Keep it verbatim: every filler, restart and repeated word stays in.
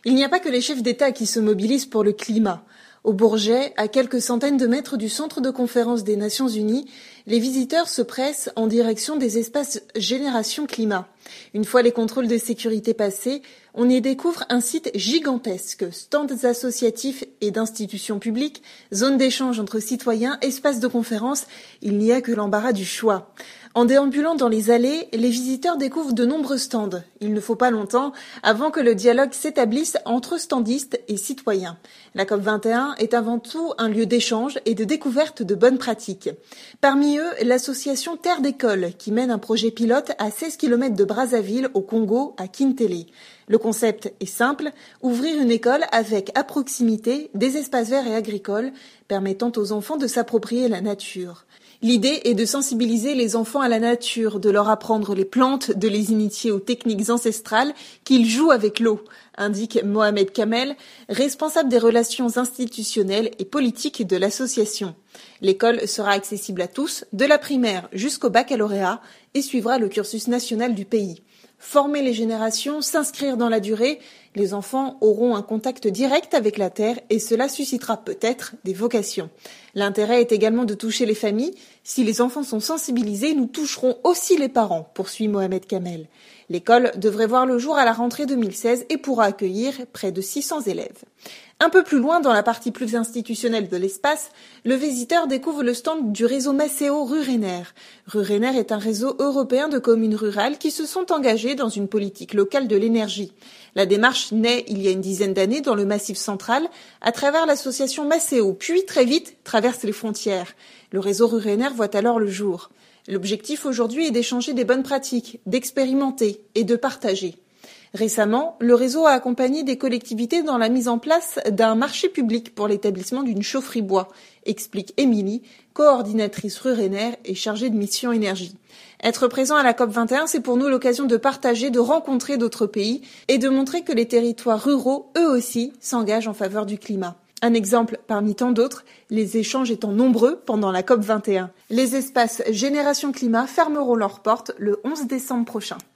Il n'y a pas que les chefs d'État qui se mobilisent pour le climat. Au Bourget, à quelques centaines de mètres du centre de conférence des Nations Unies, les visiteurs se pressent en direction des espaces Génération Climat. Une fois les contrôles de sécurité passés, on y découvre un site gigantesque, stands associatifs et d'institutions publiques, zones d'échange entre citoyens, espaces de conférence, il n'y a que l'embarras du choix. En déambulant dans les allées, les visiteurs découvrent de nombreux stands. Il ne faut pas longtemps avant que le dialogue s'établisse entre standistes et citoyens. La COP vingt et un est avant tout un lieu d'échange et de découverte de bonnes pratiques. Parmi eux, l'association Terre d'école, qui mène un projet pilote à seize kilomètres de Brazzaville, au Congo, à Kintélé. Le concept est simple, ouvrir une école avec à proximité des espaces verts et agricoles, permettant aux enfants de s'approprier la nature. L'idée est de sensibiliser les enfants à la nature, de leur apprendre les plantes, de les initier aux techniques ancestrales qu'ils jouent avec l'eau, indique Mohamed Kamel, responsable des relations institutionnelles et politiques de l'association. L'école sera accessible à tous, de la primaire jusqu'au baccalauréat, et suivra le cursus national du pays. Former les générations, s'inscrire dans la durée, les enfants auront un contact direct avec la terre et cela suscitera peut-être des vocations. L'intérêt est également de toucher les familles. Si les enfants sont sensibilisés, nous toucherons aussi les parents, poursuit Mohamed Kamel. L'école devrait voir le jour à la rentrée deux mille seize et pourra accueillir près de six cents élèves. Un peu plus loin, dans la partie plus institutionnelle de l'espace, le visiteur découvre le stand du réseau Maceo Rurener. Rurener est un réseau européen de communes rurales qui se sont engagées dans une politique locale de l'énergie. La démarche naît il y a une dizaine d'années dans le Massif central à travers l'association Maceo, puis très vite traverse les frontières. Le réseau Rurener voit alors le jour. L'objectif aujourd'hui est d'échanger des bonnes pratiques, d'expérimenter et de partager. Récemment, le réseau a accompagné des collectivités dans la mise en place d'un marché public pour l'établissement d'une chaufferie bois, explique Émilie, coordinatrice Rurener et chargée de mission énergie. Être présent à la COP vingt et un, c'est pour nous l'occasion de partager, de rencontrer d'autres pays et de montrer que les territoires ruraux, eux aussi, s'engagent en faveur du climat. Un exemple parmi tant d'autres, les échanges étant nombreux pendant la COP vingt et un. Les espaces Génération Climat fermeront leurs portes le onze décembre prochain.